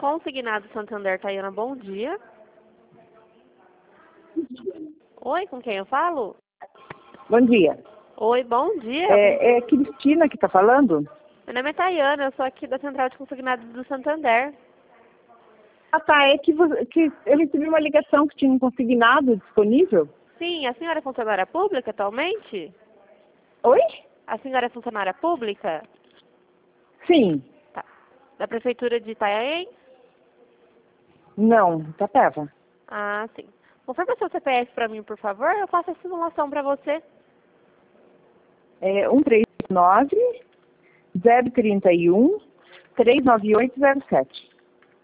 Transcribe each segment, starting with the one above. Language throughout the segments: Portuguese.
Consignado Santander, Tayana, bom dia. Oi, com quem eu falo? Bom dia. Oi, bom dia. É Cristina que está falando? Meu nome é Tayana, eu sou aqui da Central de Consignados do Santander. Ah, tá. É que eu recebi uma ligação que tinha um consignado disponível. Sim, a senhora é funcionária pública atualmente? Oi? A senhora é funcionária pública? Sim. Tá. Da Prefeitura de Itanhaém? Não, Itapeva. Ah, sim. Confirma seu CPF para mim, por favor. Eu faço a simulação para você. É 139 031 39807.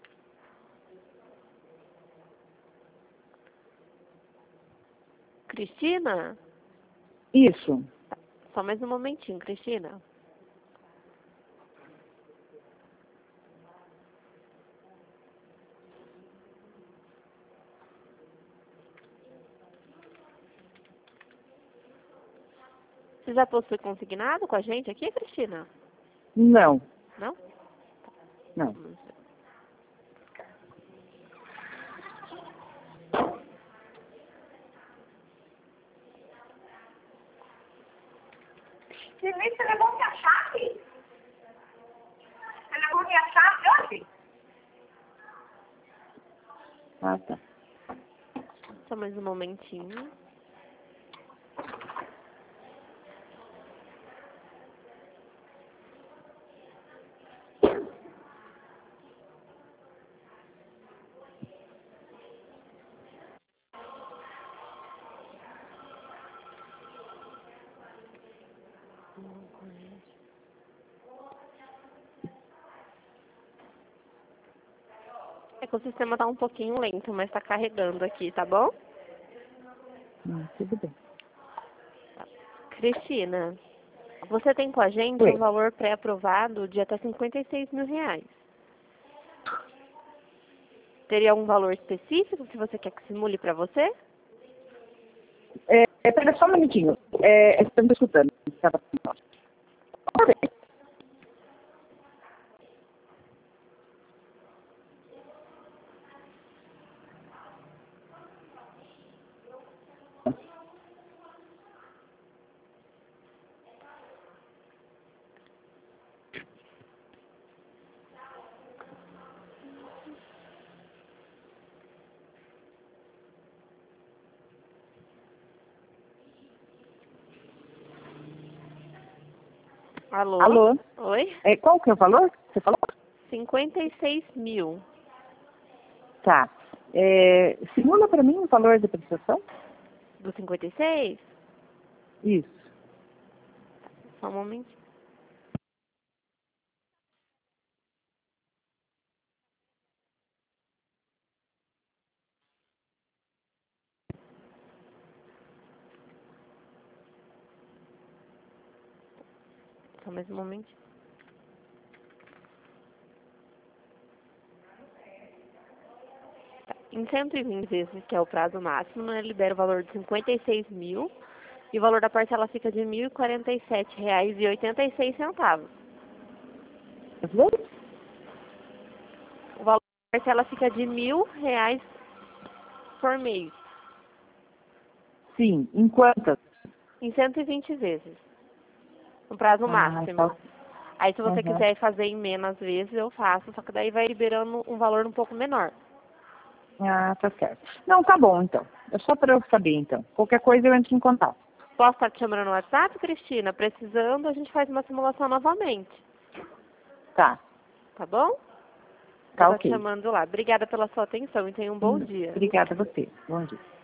Cristina? Isso. Tá. Só mais um momentinho, Cristina. Você já possui consignado com a gente aqui, Cristina? Não. Não? Não. Você levou minha chave? Você levou minha chave hoje? Ah, tá. Só mais um momentinho. É que o sistema tá um pouquinho lento, mas tá carregando aqui, tá bom? Tudo bem. Cristina, você tem com a gente Oi. um valor pré-aprovado de até R$56 mil. Teria algum valor específico que você quer que simule para você? Pera só um minutinho. Estamos escutando. Alô? Alô? Oi? Qual que é o valor que você falou? 56 mil. Tá. Simula para mim o valor da prestação? Do 56? Isso. Só um momentinho. Só mais um momentinho. Em 120 vezes, que é o prazo máximo, né, libera o valor de 56 mil e o valor da parcela fica de R$1.047,86. As vezes? O valor da parcela fica de R$1.000 por mês, Sim. Em quantas? em 120 vezes, no prazo máximo. Tá. Aí se você Uhum. quiser fazer em menos vezes, eu faço, só que daí vai liberando um valor um pouco menor. Tá certo. Não, tá bom, então. É só para eu saber, então. Qualquer coisa eu entro em contato. Posso estar te chamando no WhatsApp, Cristina? Precisando, a gente faz uma simulação novamente. Tá. Tá bom? Tá Vou estar te ok. chamando lá. Obrigada pela sua atenção e tenha um bom dia. Obrigada a você. Bom dia.